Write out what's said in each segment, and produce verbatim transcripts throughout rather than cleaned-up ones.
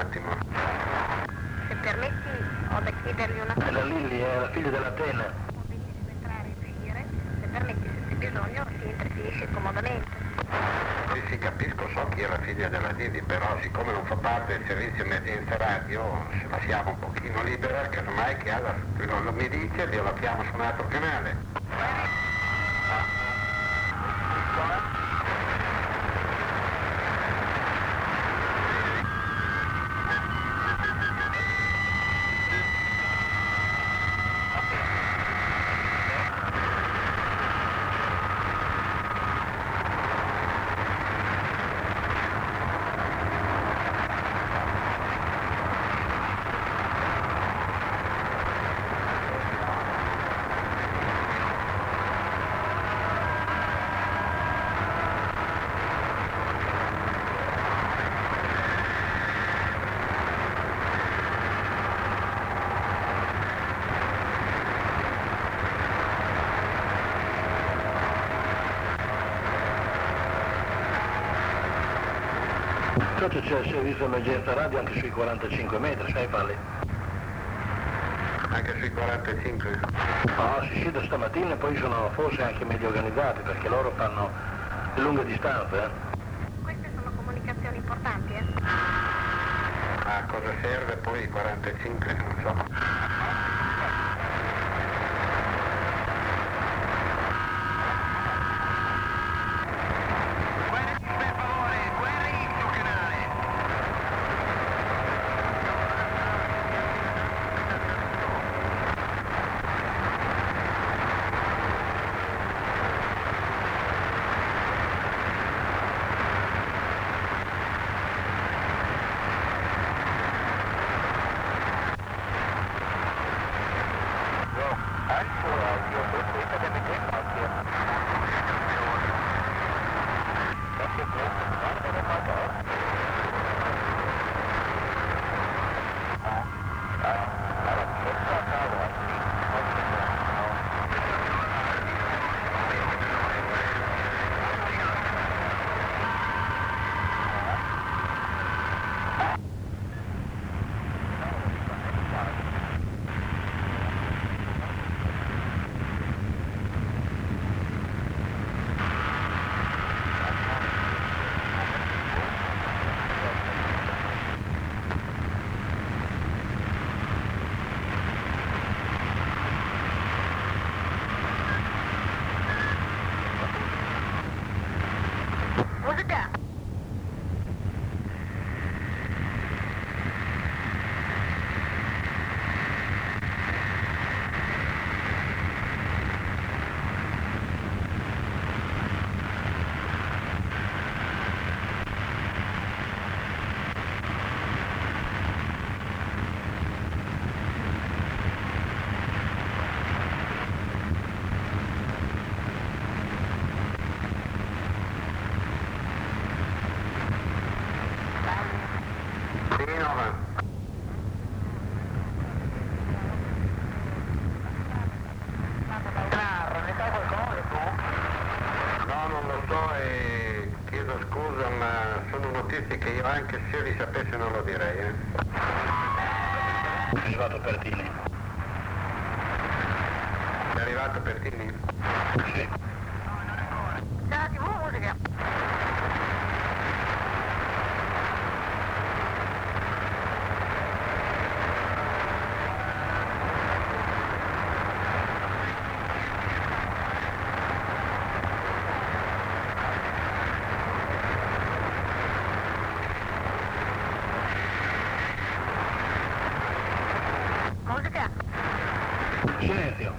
attimo. Se permetti, ho da chiedergli una cosa. La Lilli è la figlia dell'Atena. Può benissimo entrare e uscire. Se permetti, se c'è bisogno, si entra e si esce comodamente. Sì, sì, capisco, so chi è la figlia della Lilli, però siccome non fa parte del servizio emergenza radio, se lasciamo un pochino libera, casomai che alla, lo, mi dice, io la chiamo su un altro canale. Sotto c'è il servizio emergenza radio anche sui quarantacinque metri, sai farli? Anche sui quarantacinque? No, si scende stamattina e poi sono forse anche meglio organizzati perché loro fanno le lunghe distanze. Eh? Queste sono comunicazioni importanti, eh? A cosa serve poi i quarantacinque? Non so. Che io anche se li sapessi non lo direi, eh. È arrivato Pertini. È arrivato Pertini? Sì. C'è la tivù o musica? Silenzio.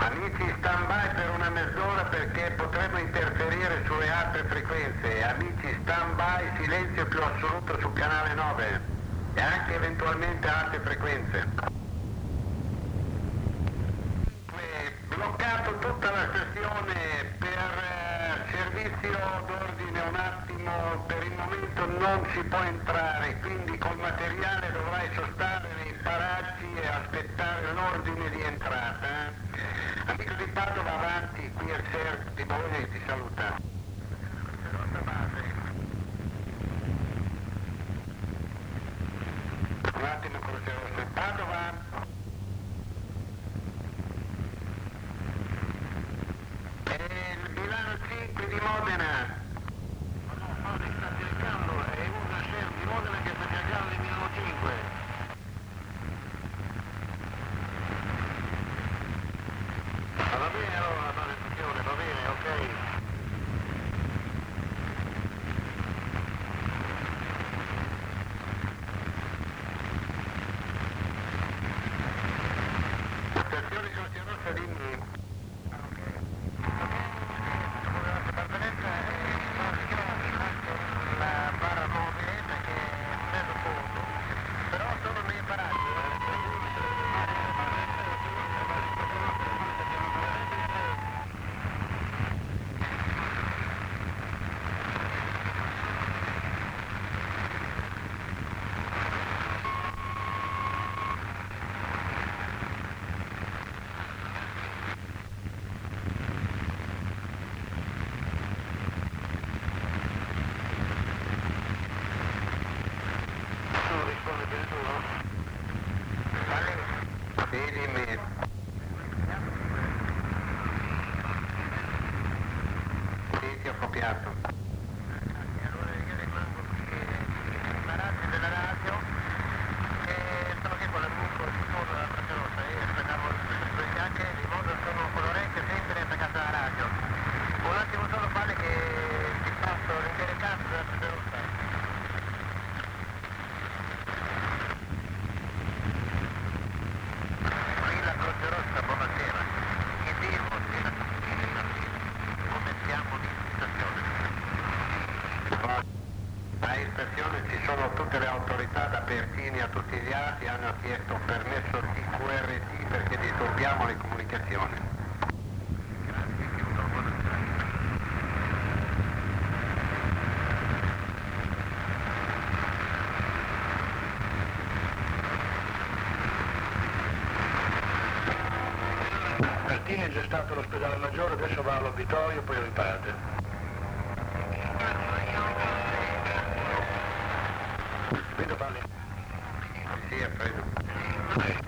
Amici, stand by per una mezz'ora perché potremmo interferire sulle altre frequenze. Amici, stand by, silenzio più assoluto sul canale nove e anche eventualmente altre frequenze. Bloccato tutta la sessione per eh, servizio d'ordine un attimo, per il momento non si può entrare, quindi col materiale dovrai sostare nei paraggi e aspettare l'ordine di entrata. Eh? Amico di Padova, avanti, qui è il S E R di Bologna che ti saluta. Un attimo, Croce Rossa, Padova. Il Milano cinque di Modena. No, no, sta cercando, è una S E R di Modena che sta cercando il Milano cinque. Va bene allora la recensione, va bene, ok. Stazione Croce Rossa, dimmi. Sì, dimmi. Sì, ti ho copiato. Allora io rimango qui in paraggi della radio e sono qui con la gruppo di fondo della Croce Rossa e aspettavo le fianche di modo sono con l'orecchio sempre attaccato alla radio. Un attimo solo vale che ti passo l'incaricato della Croce Rossa. A ispezione ci sono tutte le autorità da Pertini a tutti gli altri, hanno chiesto un permesso di Q R T perché disturbiamo le comunicazioni. Grazie, chiudo, buonasera. Pertini è già stato all'ospedale maggiore, adesso va all'obitorio, poi riparte. Vedo parli? Sì, è freddo. Sì.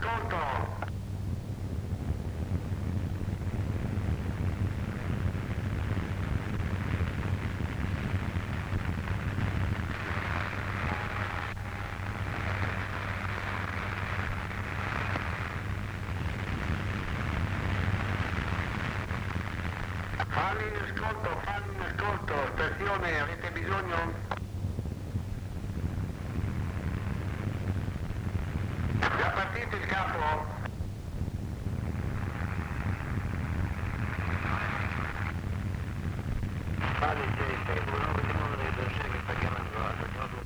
ascolto. Falli in ascolto, falli in ascolto, stazione, avete bisogno? Già partito il capo? Falli, sì, uno vediamo che sta chiamando,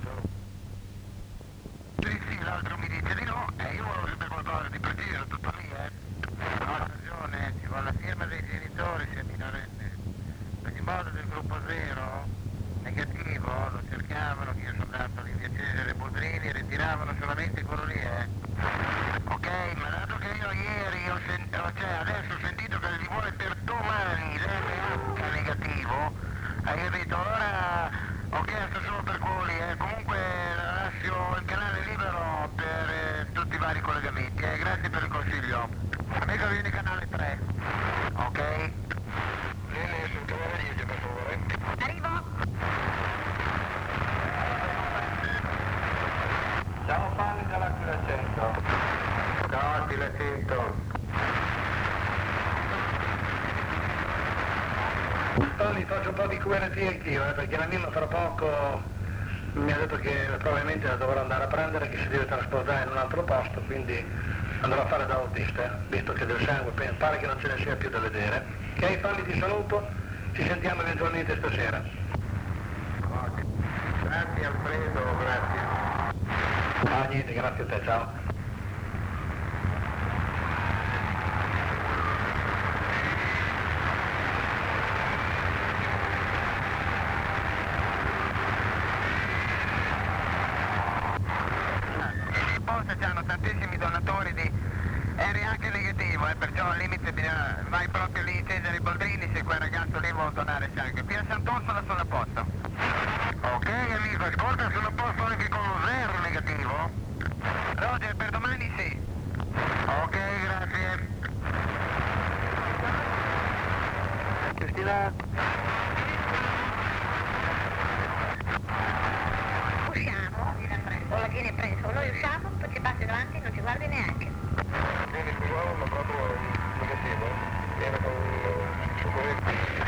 Sì, sì, l'altro mi dice di no, e io volevo sapere qualcosa di preciso, tutto lì, eh. No, ha ragione, ci vuole la firma dei genitori se è minorenne. Per il modo del gruppo zero, negativo, lo cercavano, che io sono andato lì via Cesare Boldrini, ritiravano solamente quello lì, eh. Ok, ma dato che io ieri ho sentito, cioè adesso ho sentito che gli vuole per domani l'R H negativo, hai capito? Allora ho chiesto solo per quello lì, eh. Comunque lascio il canale libero per eh, tutti i vari collegamenti, eh. Grazie per il consiglio. Amico vieni canale tre, ok? Vieni sul canale dieci per favore. Arrivo. Ciao Fanny dall'Aquila cento. Ciao, Attila cento. Fanny, faccio un po' di Q R T anch'io, eh, perché la Mimma fra poco mi ha detto che probabilmente la dovrò andare a prendere, che si deve trasportare in un altro posto, quindi andrò a fare da autista, eh, visto che del sangue pare che non ce ne sia più da vedere. Ok, Fanny, ti saluto, ci sentiamo eventualmente stasera. Grazie Alfredo, grazie. Ah, niente, grazie a te, ciao. Forse c'hanno tantissimi donatori di R H negativo, eh, perciò al limite bisogna, vai proprio lì in Cesare Boldrini se quel ragazzo lì vuole donare sangue. Qui a Sant'Orsola sono a posto. Ok amico, ascolta, sono a posto anche con lo zero negativo? Roger, per domani sì. Ok, grazie. Cristina? Usciamo, o la viene preso, noi usciamo, poi ci passi davanti e non ci guardi neanche. Vieni scusavo, ma proprio negativo, viene con il suo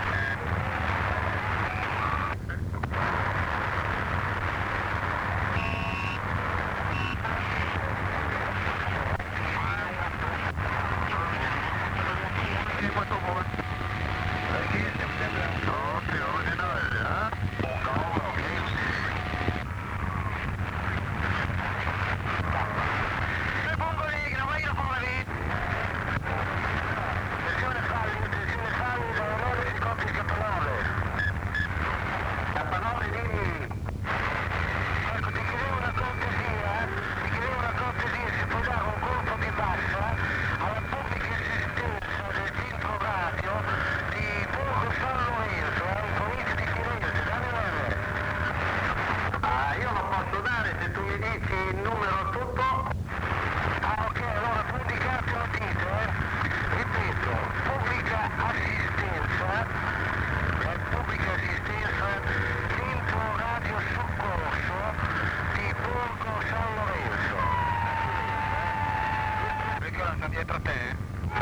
dietro a te?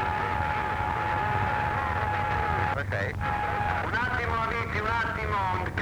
Dove sei? Un attimo amici, un attimo,